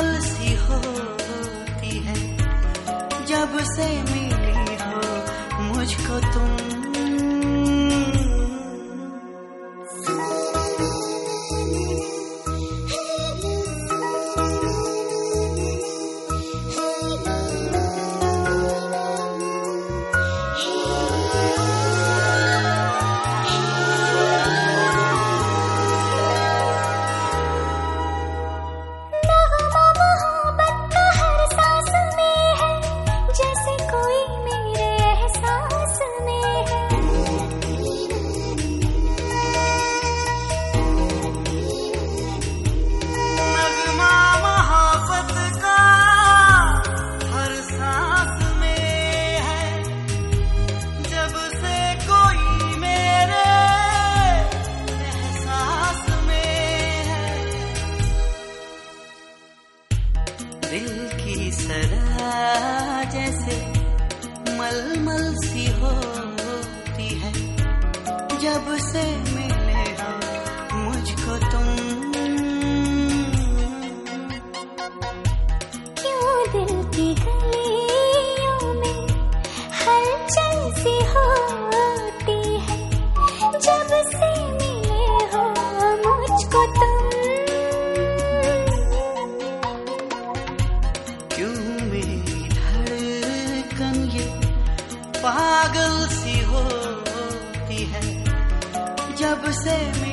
मलमल सी होती है जब से मिली हो मुझको तुम। दिल की सदा जैसे मलमल सी होती है जब से मिले हो मुझको तुम। क्यों दिल की गलियों में हलचल सी होती है जब से मिले हो मुझको तुम। पागल सी होती है जब से